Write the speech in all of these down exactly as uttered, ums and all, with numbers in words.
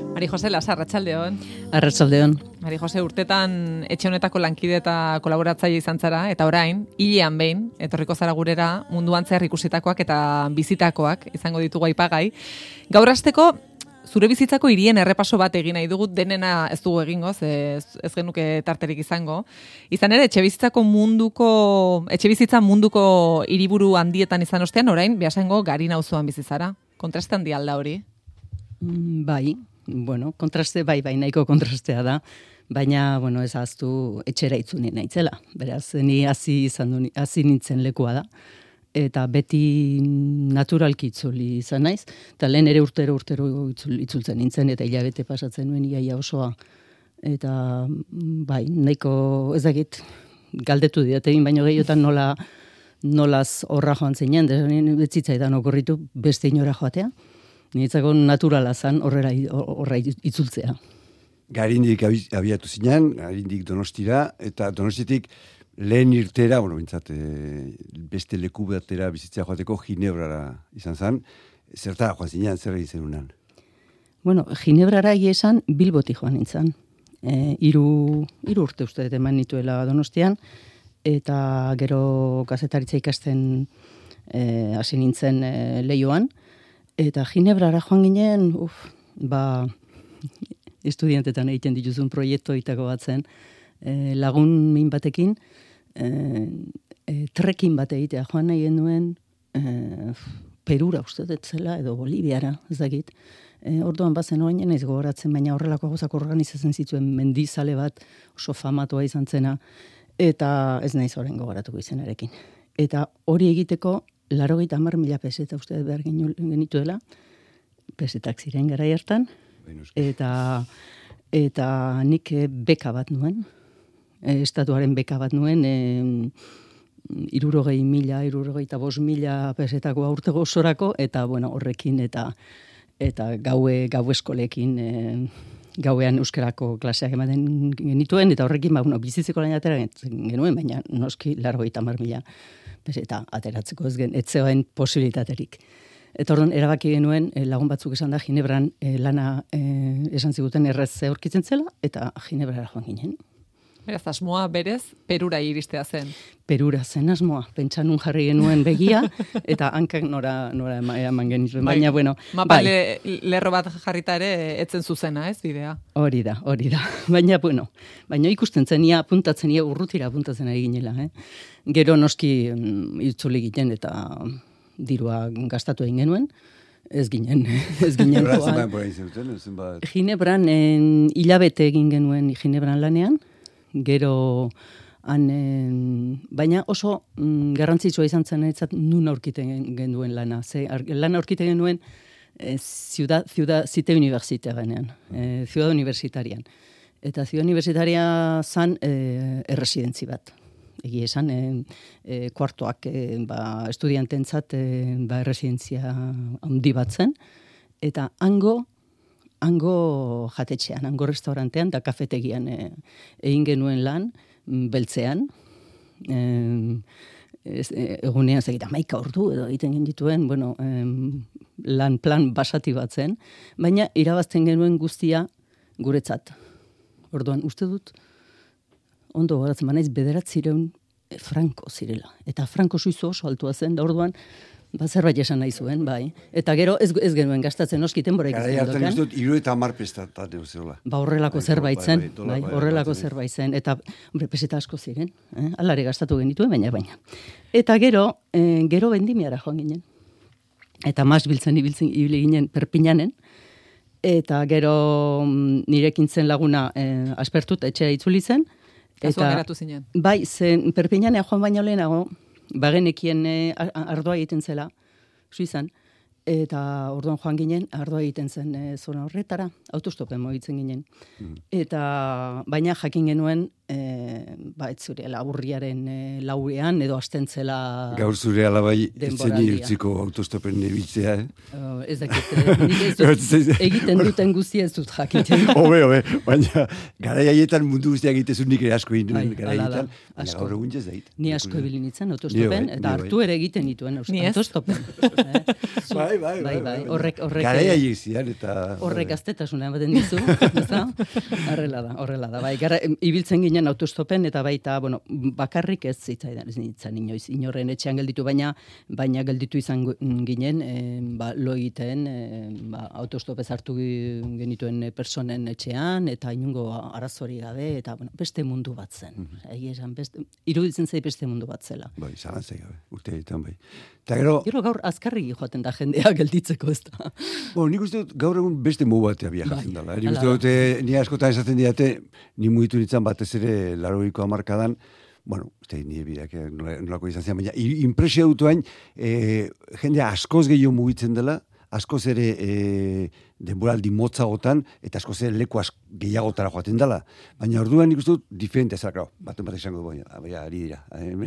Mari Jose, Lasar, arratsaldeon. Arratsaldeon. Mari Jose, urtetan etxe honetako lankide eta kolaboratzaile izan zara, eta orain, hilean behin, etorriko zara gurera, munduan zehar ikusitakoak eta bizitakoak izango ditugu aipagai. Gaur hasteko, zure bizitzako hirien errepaso bat egin nahi dugu, denena ez dugu egingo, ez, ez genuke tarterik izango. Izan ere, etxe bizitzako munduko, etxe bizitza munduko hiriburu handietan izan ostean, orain, Beasaingo Garin auzoan bizi zara. Kontraste handi alda hori? Mm, bai, bueno, kontraste bai, bai, nahiko kontrastea da, baina, bueno, ez ahaztu etxera itzuli naitzela. Beraz, ni hasi izan du, hasi nintzen lekua da. Eta beti naturalki itzuli izan naiz, eta lehen ere urtero urtero itzul, itzultzen nintzen, eta hilabete pasatzen nuen iaia osoa. Eta bai, nahiko ez dakit, galdetu diategin baino gehiotan nola nolaz horra joan zinen, betzitzaidan okorritu beste inora joatea. Niretzako naturala zan horrela horra itzultzea. Garindik abiatu zinen, Garindik Donostira, eta Donostitik lehen irtera, bueno, bintzat, e, beste leku batera bizitzea joateko Ginebrara izan zen. Zertara joan zinen, zer egin zenunan? Bueno, Ginebrara egia esan Bilboti joan nintzen. E, iru, iru urte uste dut eman nituela Donostian, eta gero kazetaritza ikasten e, hasi nintzen e, Leioan, eta Ginebrara joan ginen, uf, ba, estudiantetan egiten dituzun proiektoitako bat zen, e, lagun min batekin, e, e, trekin bat egitea joan nahi genuen, e, Perura uste dut zela, edo Boliviara, ez dakit. E, orduan bazen orain naiz gogoratzen, baina horrelako gauzak organizatzen zituen mendizale bat oso famatua izan zena, eta ez naiz orain gogoratuko izenarekin. Eta hori egiteko, laurogeita hamar mila peseta uste behar genituela, pesetak ziren garai hartan, eta, eta nik beka bat nuen, e, estatuaren beka bat nuen, e, irurogei mila, irurogeita bost mila pesetako aurtego osorako, eta bueno, horrekin eta eta gaue, gau eskolekin e, gauean euskarako klaseak ematen genituen, eta horrekin ba, bueno, bizitzeko lain atera genuen, baina noski laurogeita hamar mila peseta ateratzeko ez gen, etzeoen posibilitaterik. Eta orduan erabaki genuen e, lagun batzuk esan da Ginebran e, lana e, esan ziguten errez aurkitzen zela, eta Ginebrara joan ginen. Beraz, asmoa berez, Perura iristea zen. Perura zen asmoa, pentsa nun jarri genuen begia, eta hankak nora, nora eman genituen, baina, bai, bueno. Mapa bai. le, lerro bat jarrita ere, etzen zuzena, ez, bidea? Hori da, hori da. Baina, bueno, baina ikusten zenia, apuntatzen ia, urrutira apuntatzen ari ginela, eh? Gero noski mm, itzuli ginen eta dirua gastatu egin genuen, ez ginen, ez ginen. Ginebran, hilabete egin genuen Ginebran lanean, gero han, baina oso mm, garrantzitsua izan zen etzat nun aurkiten genuen lana. Ze, ar, lana aurkiten genuen e, ciudad, ciudad, zite universitarean, e, ciudad universitarian. Eta ciudad universitaria zan e, erresidentzi bat. Egi esan, e, e, kuartoak e, ba, estudiantentzat e, ba, erresidentzia handi bat zen. Eta hango hango jatetxean, hango restaurantean, da kafetegian e, egin genuen lan, beltzean, e, ez, e, egunean zegita maika ordu edo egiten gendituen, bueno, e, lan plan basati bat zen, baina irabazten genuen guztia guretzat. Orduan, uste dut, ondo goratzen banaiz, bederatzireun e, franko zirela. Eta franko suizo oso altua zen, da orduan, ba, zerbait esan nahi zuen, bai. Eta gero ez, ez genuen gastatzen oskiten bora ikusten doken. Gara hartan ez dut, iru eta hamar pestatan euseola. Ba, horrelako bai, zerbait zen, bai, bai, bai, horrelako bai, zerbait zen. Eta, hombre, peseta asko ziren, eh? Alare gastatu genituen, baina, baina. Eta gero, eh, gero bendimiara joan ginen. Eta mas biltzen ibiltzen ibili ginen Perpignanen. Eta gero nirekin zen laguna eh, aspertut etxera itzuli zen. Eta geratu zinen. Bai, zen Perpignanea joan baino lehenago, bagenekien e, ardoa egiten zela, Suizan, eta orduan joan ginen, ardoa egiten zen e, zona horretara, autostopen mugitzen ginen. Mm. Eta baina jakin genuen e, ba, ez zure laburriaren e, lauean, edo astentzela... Gaur zure alabai denboraldia. etzeni utziko autostopen nebiltzea, eh? Oh, ez dakit, eh, nik ez dut, egiten duten guztia ez dut jakiten. Hobe, hobe, baina garai haietan mundu guztiak egitezun nik ere asko egin Bai, duen garai hala da, haietan, baina asko. gaur egun jez dait. Ni asko ebili nintzen Ni autostopen, bai, eta ni bai. hartu ere egiten dituen Ni ez. autostopen. Eh? Zu- Bai, bai, bai, bai, horrek, horrek, Garai eh, haiek zian, eta... horrek gaztetasuna ematen dizu, ezta? Horrela da, horrela da. Bai, gara, em, ibiltzen ginen autostopen eta baita, bueno, bakarrik ez zitzaidan, ez nintzen inoiz, inorren etxean gelditu, baina baina gelditu izan gu- ginen, eh, ba, lo egiten, eh, ba, autostopez hartu gi- genituen eh, personen etxean, eta inungo arazori gabe, eta bueno, beste mundu bat zen. Egia esan, beste, iruditzen zait beste mundu bat zela. Bai, zalantzai gabe, urteetan bai. Eta gero, Gero gaur azkarri joaten da jendea gelditzeko, ez da. bo, nik uste dut gaur egun beste modu batea viajatzen Bai, dela. Nik hala uste dut, eh, ni askotan esaten diate, ni mugitu nintzen batez ere laurogeiko hamarkadan, bueno, uste nire bideak eh, nola- nolako izan zian, baina i- inpresio dut hain, eh, jendea askoz gehiago mugitzen dela, askoz ere e, denboraldi motzagotan, eta askoz ere leku asko gehiagotara joaten dela. Baina orduan nik uste dut diferente, ez da, baten bat esango du, baina ari dira.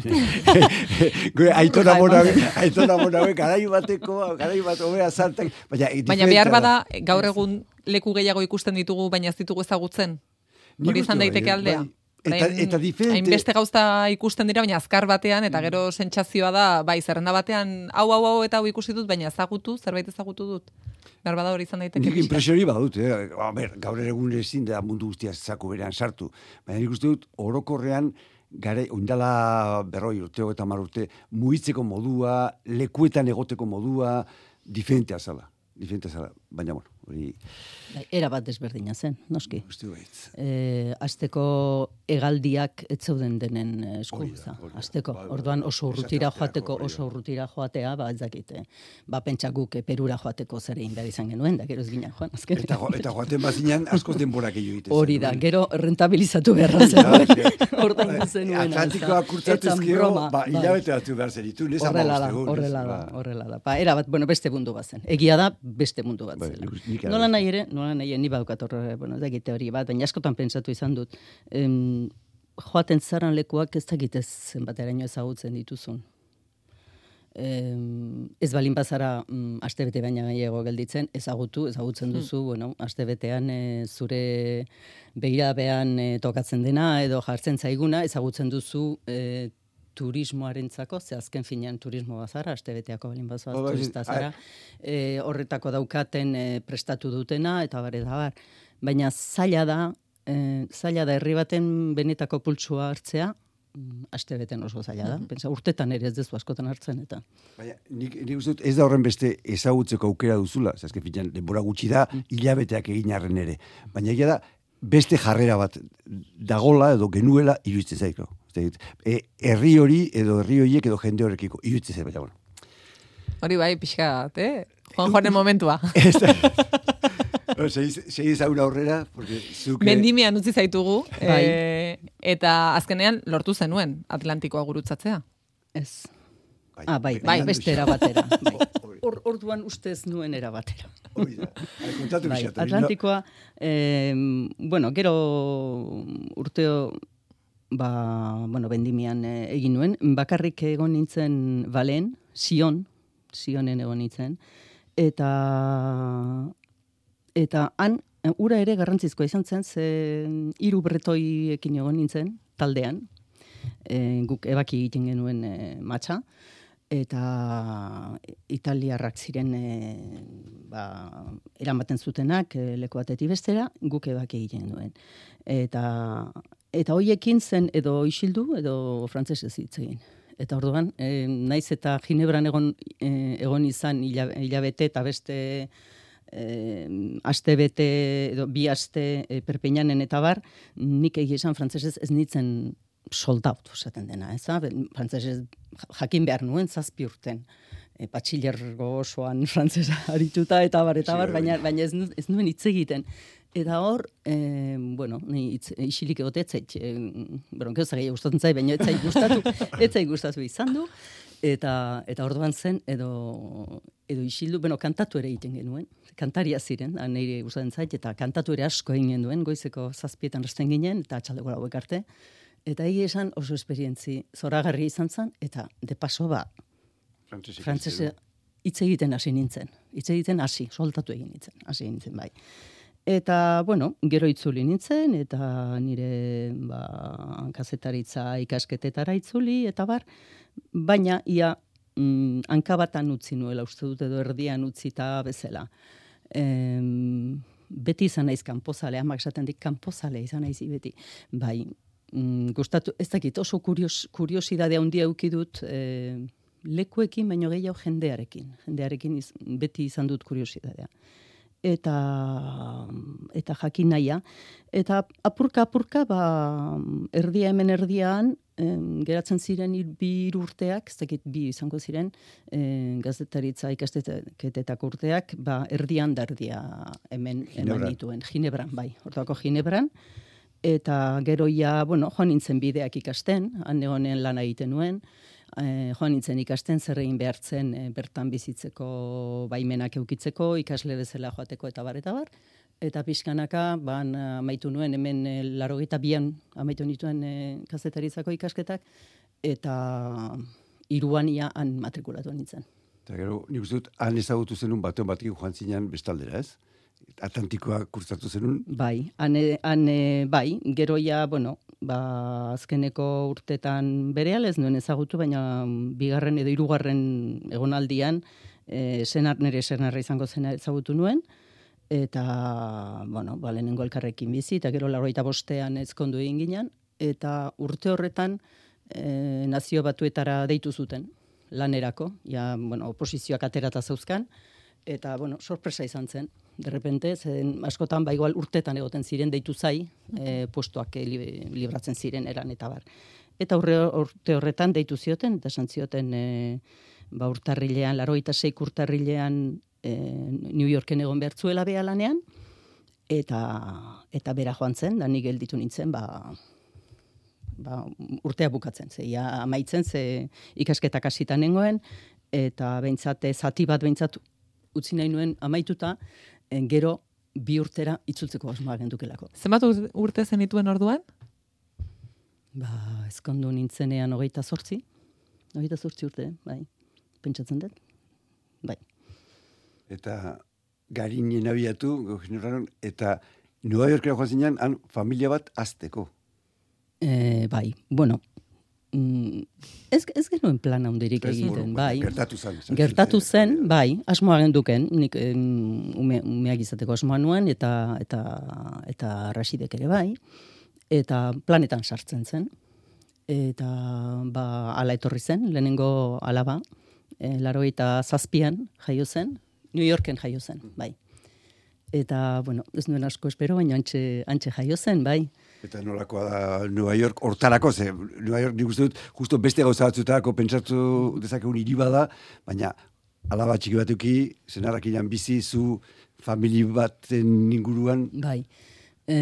Aitona mona, aitona mona, garai bateko, garai bat obea zartak, baina Baina behar bada, gaur egun leku gehiago ikusten ditugu, baina ez ditugu ezagutzen. Nik Hori uste izan bai, daiteke eh, aldea. bai. Eta, Orain, eta diferente... hainbeste gauza ikusten dira, baina azkar batean, eta gero sentsazioa da, bai, zerrenda batean, hau, hau, hau, eta hau ikusi dut, baina ezagutu, zerbait ezagutu dut. Behar bada hori izan daiteke. Nik pixka. impresio hori badut, eh? A ber, gaur egun ezin da mundu guztia zaku berean sartu. Baina nik uste dut, orokorrean, gare, oindala berroi urte, eta hamar urte, mugitzeko modua, lekuetan egoteko modua, diferentea zala. Diferentea zala. Baina, bueno, hori... Bai, era bat desberdina zen, noski. Uste baitz. E, asteko hegaldiak ez zeuden denen esku, Hori da, za, hori da. asteko. Bai, bai, Orduan bai. oso urrutira Esaterako, joateko, hori da. oso urrutira joatea, ba ez dakite. Ba pentsa guk eh, Perura joateko zer egin behar izan genuen, da gero ez ginen joan azken. Eta, jo- eta joaten bazinan, askoz denborak egin egiten. Hori da, zenuen. gero rentabilizatu beharra zen. Ja, Ordaindu zenuen. Atlantikoa kurtzatuzkeo, ba, hilabete batzu behar zeritu, nesa Horrela da, horrela da, horrela da. Ba, era bat, bueno, beste mundu bat zen. Egia da, beste mundu bat Bai, zela. nik- nik Nola ara- nahi ere, nola nahi ere, ni badukat hor, bueno, ez dakit teori bat, baina askotan pentsatu izan dut. Em, joaten zaran lekuak ez dakit ez zenbateraino ezagutzen dituzun. Em, ez balin bazara mm, astebete baina gehiago gelditzen, ezagutu, ezagutzen duzu, bueno, astebetean e, zure begirabean e, tokatzen dena edo jartzen zaiguna, ezagutzen duzu e, turismoarentzako, ze azken finean turismo bazara, astebeteako balin bazoaz Ba, bai, turista zara, e, horretako daukaten e, prestatu dutena, eta bar, eta bar. Baina zaila da, e, zaila da herri baten benetako pultsua hartzea, mm, astebeten oso zaila da. Pentsa, urtetan ere ez dezu askotan hartzen, eta. Baina, nik, nik uste dut ez da horren beste ezagutzeko aukera duzula, zazke finean, denbora gutxi da, hilabeteak egin arren ere. Baina egia da, beste jarrera bat dagola edo genuela iruditzen zaiko. E, herri hori edo herri horiek edo jende horrekiko iruditzen zaiko, baina, bueno. Hori bai, pixka bat, eh? Juan Juanen momentua. Ez da. No, segi zaun aurrera, porque zuke... Mendimean utzi zaitugu, Bai. eh, eta azkenean lortu zenuen Atlantikoa gurutzatzea. Ez. Ah, bai, bai, bai, beste era batera. Bai. Hori. Or, orduan ustez nuen era batera. Hori da. Hai, kontatu Bai, pixkat, hori, no? Atlantikoa, eh, bueno, gero urteo, ba, bueno, bendimian eh, egin nuen, bakarrik egon nintzen balen, Sion, Sionen egon nintzen, eta, eta han, ura ere garrantzizkoa izan zen, ze hiru bretoiekin egon nintzen, taldean, e, guk ebaki egiten genuen e, matxa, eta italiarrak ziren e, ba, eramaten zutenak e, leku batetik bestera, guk ebaki egiten duen. Eta, eta hoiekin zen edo isildu edo frantsesez hitz egin. Eta orduan, e, naiz eta Ginebran egon, e, egon izan hila- hilabete eta beste e, aste bete edo bi aste e, Perpignanen eta bar, nik egia esan frantsesez ez nitzen soldaut esaten dena, ez da? Frantsesez jakin behar nuen zazpi urten. E, patxilergo osoan frantsesa arituta eta bar, eta bar, Sí, baina, baina ez, nu- ez nuen hitz egiten. Eta hor, e, bueno, ni itz, isilik egote etzait, e, bueno, gauza gehiago gustatzen zait, baina etzait gustatu, etzait gustatu izan du, eta, eta orduan zen, edo, edo isildu, bueno, kantatu ere egiten genuen, kantaria ziren, da, nire gustatzen zait, eta kantatu ere asko egin genuen, goizeko zazpietan hasten ginen, eta atxaldeko hauek arte, Eta egia esan oso esperientzi zoragarri izan zen, eta de paso ba, frantzese hitz egiten hasi nintzen. Hitz egiten hasi, soltatu egin nintzen, hasi nintzen bai. Eta, bueno, gero itzuli nintzen, eta nire ba, kazetaritza ikasketetara itzuli, eta bar, baina ia mm, hankabatan utzi nuela, uste dut edo erdian utzita bezala. Em, beti izan naiz kanpozale, amak esaten dik kanpozale izan naiz beti. Bai, mm, gustatu, ez dakit, oso kurios, kuriosidade handia eduki dut e, lekuekin, baino gehiago jendearekin. Jendearekin iz, beti izan dut kuriosidadea. Eta, eta jakin nahia. Eta apurka-apurka, ba, erdia hemen erdian, em, geratzen ziren bi urteak, ez dakit bi izango ziren, em, gazetaritza ikasketetako urteak, ba, erdian da erdia hemen eman dituen. Ginebran, bai, orduako Ginebran. Eta gero ja, bueno, joan nintzen bideak ikasten, han egonen lan egiten nuen, eh, joan nintzen ikasten zer egin behartzen eh, bertan bizitzeko baimenak eukitzeko, ikasle bezala joateko eta bar, eta bar. Eta pixkanaka, ban, amaitu nuen, hemen e, larogeita bian amaitu nituen e, kazetaritzako ikasketak, eta hiruan ia han matrikulatu nintzen. Eta gero, nik uste dut, han ezagutu zenun batean batekin joan zinean bestaldera, ez? Atlantikoa kurtzatu zenun? Bai, han, han, bai, gero ja, bueno, ba, azkeneko urtetan berehala ez nuen ezagutu, baina bigarren edo hirugarren egonaldian, e, senar, nire senarra izango zena ezagutu nuen, eta, bueno, ba, lehenengo elkarrekin bizi, eta gero laurogeita bostean ezkondu egin ginen, eta urte horretan e, nazio batuetara deitu zuten, lanerako, ja, bueno, oposizioak aterata zauzkan, eta, bueno, sorpresa izan zen. De repente, zen, askotan, ba, igual urtetan egoten ziren, deitu zai, e, postuak e, libratzen ziren eran, eta bar. Eta urre, urte horretan deitu zioten, eta esan zioten, e, ba, urtarrilean, larogeita seik urtarrilean, e, New Yorken egon behartzuela beha lanean, eta, eta bera joan zen, da nik gelditu nintzen, ba, ba, urtea bukatzen, ze, ja, amaitzen, ze ikasketak hasitan nengoen, eta behintzat, zati bat behintzat utzi nahi nuen amaituta, en, gero bi urtera itzultzeko asmoa gendukelako. Zenbat urte zenituen orduan? Ba, ezkondu nintzenean hogeita zortzi, hogeita zortzi urte, bai, pentsatzen dut, bai. Eta garinen abiatu, eta Nueva Yorkera joan zinean, han familia bat azteko. E, bai, bueno, Ez, ez genuen plan handirik egiten, bueno, bai. Gertatu zen. Gertatu zen, bai, asmoa genduken, nik ume, umeak izateko asmoa nuen, eta eta eta Rasidek ere bai, eta planetan sartzen zen. Eta ba, ala etorri zen, lehenengo alaba, e, larogeita zazpian jaio zen, New Yorken jaio zen, bai. Eta, bueno, ez nuen asko espero, baina antxe, antxe jaio zen, bai. Eta nolakoa da Nueva York hortarako, ze Nueva York nik uste dut, justo beste gauza batzuetarako pentsatu dezakegun hiri bada, baina alaba txiki batuki, senarrak inan bizi, zu famili baten inguruan. Bai. E,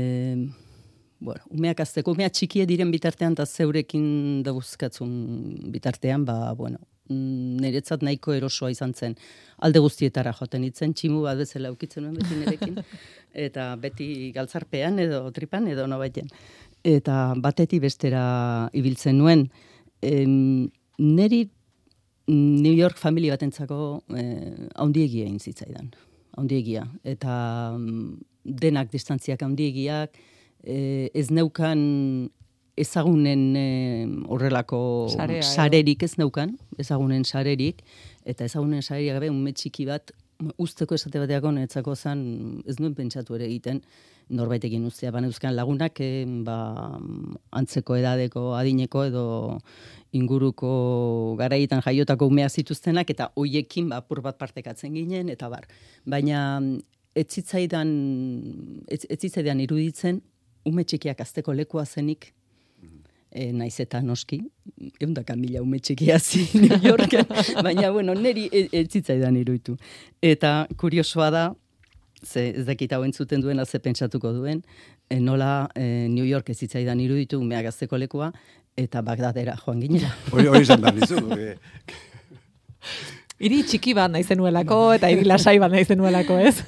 bueno, umeak azteko, umeak txikie diren bitartean, eta zeurekin dauzkatzun bitartean, ba, bueno, niretzat nahiko erosoa izan zen. Alde guztietara joaten itzen, tximu bat bezala ukitzen nuen beti nirekin, eta beti galtzarpean edo tripan edo nobaiten. Eta batetik bestera ibiltzen nuen. Em, neri New York familia batentzako eh, haundiegia egin zitzaidan. Haundiegia. Eta mm, denak distantziak haundiegiak, eh, ez neukan ezagunen e, horrelako Sarea, sarerik ez neukan, ezagunen sarerik, eta ezagunen sarerik gabe ume txiki bat, usteko esate bateako netzako zan, ez nuen pentsatu ere egiten, norbaitekin ustea, ban euskan lagunak, e, ba, antzeko edadeko, adineko edo inguruko garaietan jaiotako umeak zituztenak, eta hoiekin ba, apur bat partekatzen ginen, eta bar. Baina ez zitzaidan, ez, ez zitzaidan iruditzen, ume txikiak azteko lekua zenik, E, naiz eta noski, eundaka mila ume txikiazi New Yorken, baina, bueno, neri ez zitzaidan iruditu. Eta kuriosoa da, ze ez dakit hau entzuten duena ze pentsatuko duen, e, nola e, New York ez zitzaidan iruditu umeak azteko lekua, eta Bagdadera joan ginera. Hori hori izan da nizu. Hiri txiki bat naizenuelako, eta hiri lasai bat naizenuelako, ez?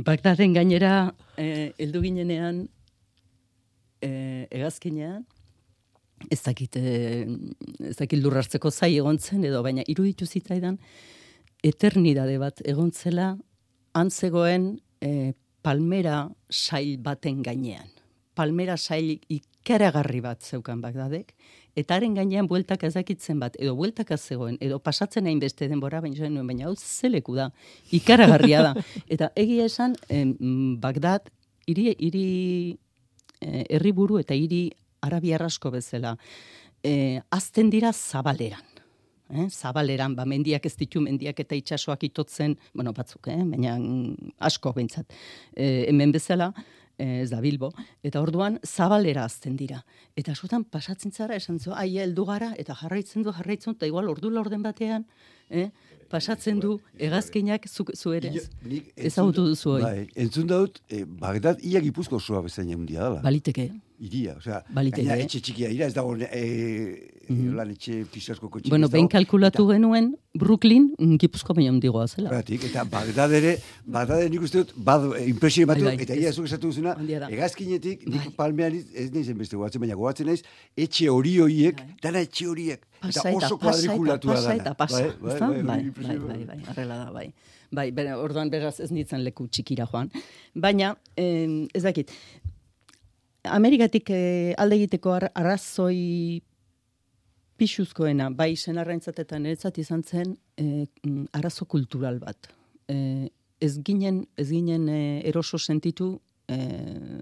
Bagdaden gainera, e, heldu ginenean, e, hegazkinean, ez dakit, ez dakit lurrartzeko zai egon zen, edo baina iruditu zitzaidan, eternidade bat egon zela, antzegoen e, palmera sail baten gainean. Palmera sail ikaragarri bat zeukan Bagdadek, eta haren gainean bueltaka ezakitzen bat, edo bueltaka zegoen, edo pasatzen hain beste denbora, baina nuen, baina hau zeleku da, ikaragarria da. Eta egia esan, em, Bagdad, hiri, hiri eh, herriburu eta hiri arabiar asko bezala, eh, azten dira zabaleran. Eh, zabaleran, ba, mendiak ez ditu, mendiak eta itsasoak itotzen, bueno, batzuk, eh, baina mm, asko behintzat, eh, hemen bezala, ez da Bilbo, eta orduan zabalera azten dira. Eta askotan pasatzen zara, esan zu, ai, heldu gara, eta jarraitzen du, jarraitzen du, eta igual ordu laurden batean, eh, pasatzen du, hegazkinak zu, zu ere ez. Ezagutu duzu hori. Bai, entzun daut, eh, Bagdad ia Gipuzko osoa bezain egundia dala. Baliteke. Iria, osea, Baliteke. gaina etxe txikia ira, ez dago eh, mm-hmm. lan etxe pisasko kotxik. Bueno, behin kalkulatu eta, genuen, Brooklyn, Gipuzko baina handigoa zela. Pratik, eta Bagdad ere, Bagdad ere nik uste dut, bad, impresio batu, bai, bai, eta ia zuk esatu duzuna, hegazkinetik, nik bai. Palmean ez naizen beste gogatzen, baina gogatzen naiz, etxe hori horiek, bai. Dana etxe horiek, eta oso kuadrikulatua da. Pasa eta pasa, bai, bai, bai, bai, bai, bai, arrela da, bai. Bai, bera, orduan beraz ez nintzen leku txikira joan. Baina, eh, ez dakit, Amerikatik eh, alde egiteko ar, arrazoi pixuzkoena, bai senarraintzatetan eretzat izan zen eh, arazo kultural bat. Eh, ez ginen, ez ginen eh, eroso sentitu eh,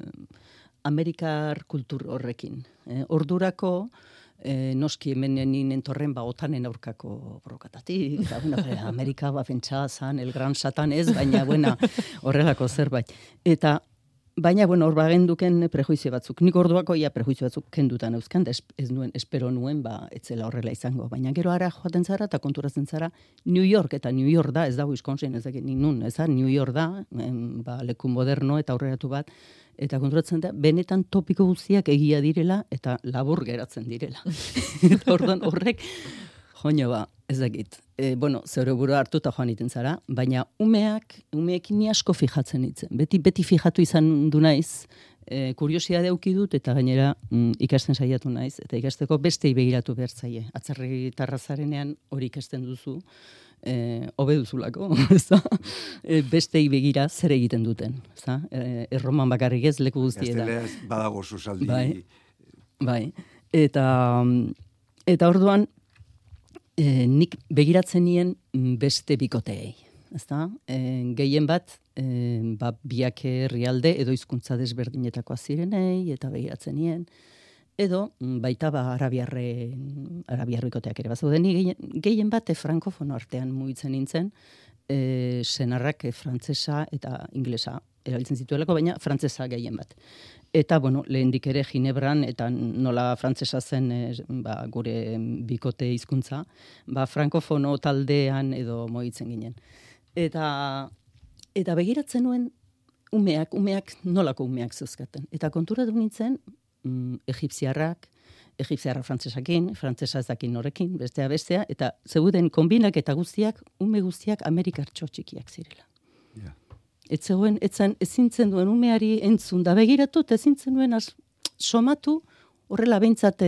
Amerikar kultur horrekin. Eh, ordurako, eh, noski hemen ninen torren ba otanen aurkako borrokatatik, eta bueno, Amerika ba pentsa zan, el gran satan ez, baina buena horrelako zerbait. Eta baina, bueno, hor bagenduken prejuizio batzuk. Nik orduako ia prejuizio batzuk kendutan euskan, da ez nuen, espero nuen, ba, etzela horrela izango. Baina gero ara joaten zara eta konturatzen zara New York, eta New York da, ez da Wisconsin, ez dakit nun, ez da, New York da, em, ba, leku moderno eta aurreratu bat, eta konturatzen da, benetan topiko guztiak egia direla, eta labur geratzen direla. Eta orduan horrek, joño ba, ez dakit. E, bueno, zeure burua hartuta joan iten zara, baina umeak, umeekin ni asko fijatzen itzen. Beti, beti fijatu izan du naiz, e, kuriosia deuki dut, eta gainera mm, ikasten saiatu naiz, eta ikasteko bestei begiratu behar zaie. Atzerri tarrazarenean hori ikasten duzu, e, hobe duzulako, ezta? E, bestei begira zer egiten duten, ezta? E, erroman bakarrik ez leku guztietan. Gazteleaz badago susaldi. Bai, bai. Eta, eta orduan, E, nik begiratzen nien beste bikoteei, ezta? E, gehien bat, e, ba, biak herrialde edo hizkuntza desberdinetakoa zirenei, eta begiratzen nien, edo baita ba arabiarren, arabiar bikoteak ere bazauden, gehien, gehien bat e, frankofono artean mugitzen nintzen, e, senarrak e, frantsesa eta inglesa erabiltzen zituelako, baina frantsesa gehien bat. Eta, bueno, lehendik ere Ginebran, eta nola frantsesa zen e, ba, gure bikote hizkuntza, ba, frankofono taldean edo moitzen ginen. Eta, eta begiratzen nuen umeak, umeak nolako umeak zeuzkaten. Eta konturatu nintzen, mm, egipziarrak, egipziarrak frantsesakin, frantsesa ez dakin norekin, bestea bestea, eta zeuden konbinak eta guztiak, ume guztiak amerikartxo txikiak zirela. Yeah. Ez zegoen, etzan, ezintzen duen umeari entzun da begiratu, eta ezintzen duen az, somatu, horrela behintzat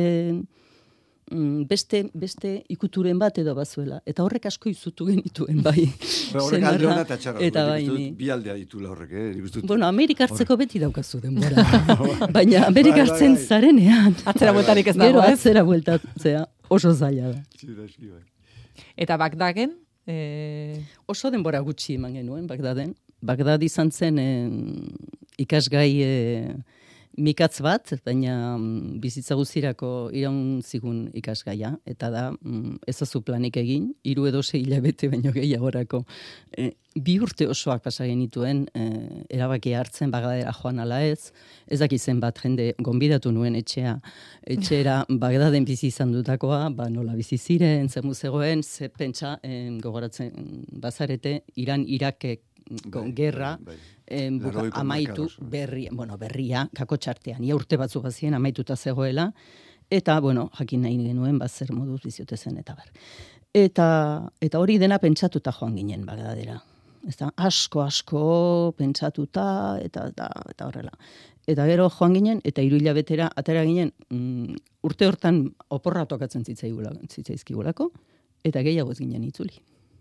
beste, beste ikuturen bat edo bazuela. Eta horrek asko izutu genituen, bai. Horrek alde hona eta txarra. Eta bai, ni. Bi aldea ditula horrek, eh? Bueno, Amerika hartzeko beti daukazu denbora. Baina Amerika hartzen zarenean. Atzera bueltarik ez dago, gero ez? atzera bueltatzea oso zaila da. Eta Bagdaden? E... Oso denbora gutxi eman genuen, Bagdaden. Bagdad izan zen eh, ikasgai eh, mikatz bat, baina mm, bizitza guztirako iraun zigun ikasgaia, eta da mm, ezazu planik egin, hiru edo sei hilabete baino gehiagorako. E, bi urte osoak pasa genituen e, erabakia hartzen Bagdadera joan ala ez, ez dakizen bat jende gonbidatu nuen etxea, etxera Bagdaden bizi izan dutakoa, ba nola bizi ziren, zer muzegoen, ze pentsa e, gogoratzen bazarete, Iran Irakek Bai, gerra bai, bai. Em, buka, amaitu berria, bueno, berria, kako txartean, ia urte batzu bazien amaituta zegoela, eta, bueno, jakin nahi genuen, bat zer moduz biziote zen, eta bar. Eta, eta hori dena pentsatuta joan ginen Bagdadera. Ez da, asko, asko pentsatuta, eta, eta, eta horrela. Eta gero joan ginen, eta hiru hilabetera atera ginen, mm, urte hortan oporra tokatzen zitzaizkigulako, eta gehiago ez ginen itzuli.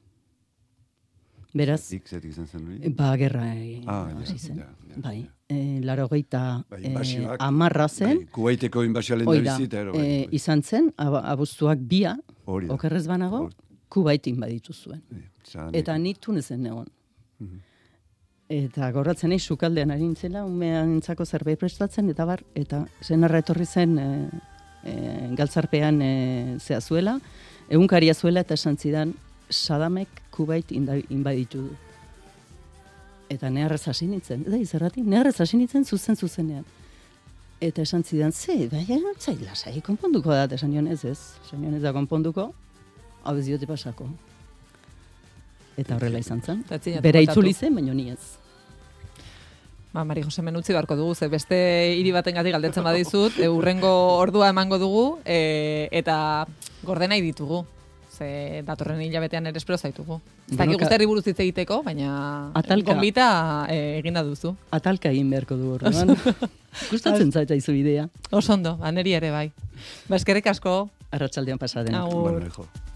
Beraz, Zetik, zetik izan zen hori? ba, gerra egin Ah, hasi ja, zen. ja, ja, Bai, ja. e, laro geita Bai, e, inbasioak. amarra zen, Bai, Kuwaiteko inbasioa lehen hori da da, bizita, ero, e, bai, bai. izan zen, ab, abuztuak bia, Hori da. okerrez banago, Hori. Kuwaitin baditu zuen. Bai, zanik. Eta ni Tunezen egon. Mhm. Eta gorratzen nahi sukaldean ari nintzela, umean entzako zerbait prestatzen, eta bar, eta senarra etorri zen e, e, galtzarpean e, zea zuela, egunkaria zuela, eta esan zidan, Sadamek Kuwait inda- inbaditu du. Eta neharrez hasi nintzen, da izerratik, neharrez hasi nintzen zuzen zuzenean. Eta esan zidan, ze, baina, zai, lasai, konponduko da, eta esan nion ez ez, esan nion ez da konponduko, hau ez diote pasako. Eta horrela izan zen. Eta ez zinatu Bera bueltatu. itzuli zen, baina ni ez. Ba, Mari Jose menutzi beharko dugu, ze beste hiri batengatik galdetzen badizut, e, urrengo ordua emango dugu, e, eta gorde nahi ditugu. Ze datorren hilabetean ere espero zaitugu. Ez Bueno, dakik ka- guztiari buruz hitz egiteko, baina Atalka. gonbita e, eginda duzu. Atalka egin beharko du orduan. Gustatzen zaitaizu idea. Oso ondo, ba, neri ere bai. Ba, eskerrik asko. Arratsaldean pasaden. Agur. Bueno, hijo.